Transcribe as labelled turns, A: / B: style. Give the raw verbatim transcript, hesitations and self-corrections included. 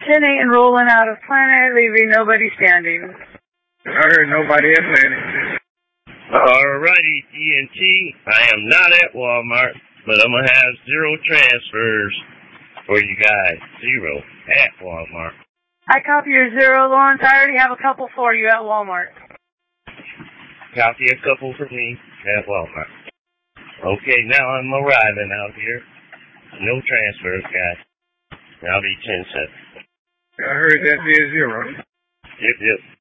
A: ten eight and rolling out of Planet, leaving nobody standing.
B: I heard nobody at Planet.
C: Alrighty, T N T. I am not at Walmart, but I'm going to have zero transfers for you guys. Zero at Walmart.
A: I copy your zero, Lawrence. I already have a couple for you at Walmart.
C: Copy a couple for me at Walmart. Okay, now I'm arriving out here. No transfers, guys. I'll be ten cents.
B: I heard that be a zero.
C: Yep, yep.